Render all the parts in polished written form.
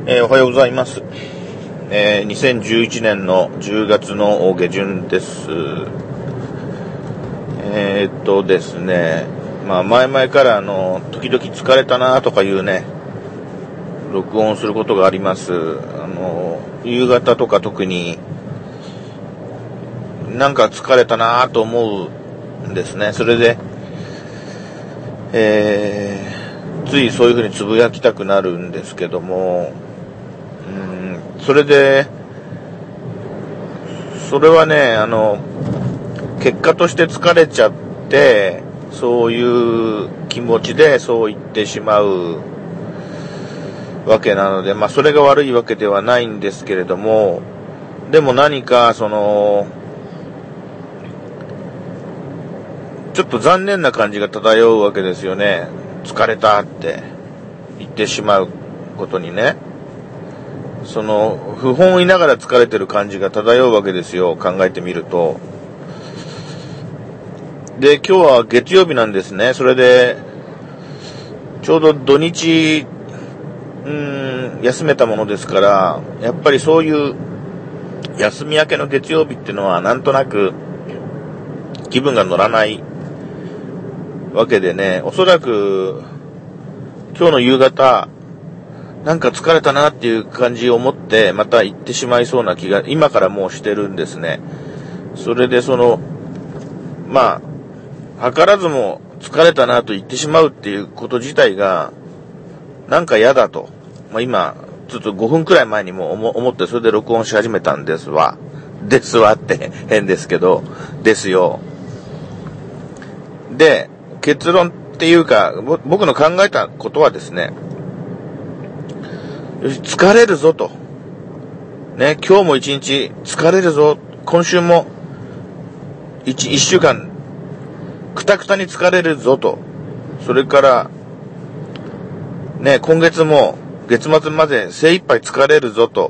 おはようございます。2011年の10月の下旬です。ですね、前々から時々疲れたなとかいうね、録音することがあります。夕方とか特になんか疲れたなと思うんですね。それで、ついそういうふうにつぶやきたくなるんですけども、それはね、結果として疲れちゃって、そういう気持ちでそう言ってしまうわけなので、それが悪いわけではないんですけれども、でも何かちょっと残念な感じが漂うわけですよね。疲れたって言ってしまうことにね。不本意ながら疲れてる感じが漂うわけですよ。考えてみると。で、今日は月曜日なんですね。それで、ちょうど土日、休めたものですから、やっぱりそういう休み明けの月曜日っていうのはなんとなく気分が乗らないわけでね、おそらく今日の夕方、なんか疲れたなっていう感じを持ってまた行ってしまいそうな気が今からもうしてるんですね。それで図らずも疲れたなと言ってしまうっていうこと自体がなんか嫌だと、今ちょっと5分くらい前にも思ってそれで録音し始めたんですわって変ですけどですよ。で、結論っていうか僕の考えたことはですね、よし、疲れるぞと。ね、今日も一日疲れるぞ。今週も一週間、くたくたに疲れるぞと。それから、ね、今月も月末まで精一杯疲れるぞと。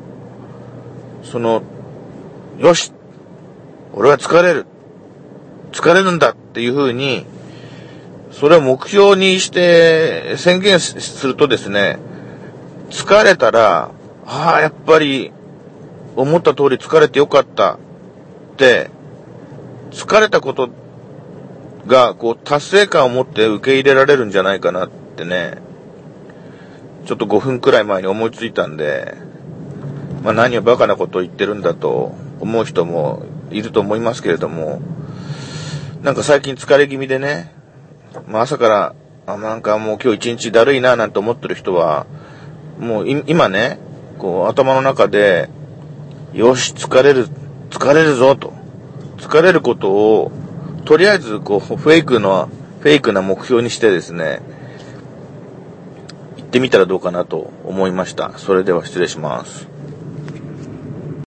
よし、俺は疲れるんだっていう風に、それを目標にして宣言するとですね、疲れたら、やっぱり思った通り疲れてよかったって、疲れたことが達成感を持って受け入れられるんじゃないかなってね、ちょっと5分くらい前に思いついたんで、何をバカなことを言ってるんだと思う人もいると思いますけれども、なんか最近疲れ気味でね、朝からなんかもう今日一日だるいななんて思ってる人は、もう今ね、頭の中で、よし、疲れるぞと。疲れることを、とりあえずフェイクな目標にしてですね、行ってみたらどうかなと思いました。それでは失礼します。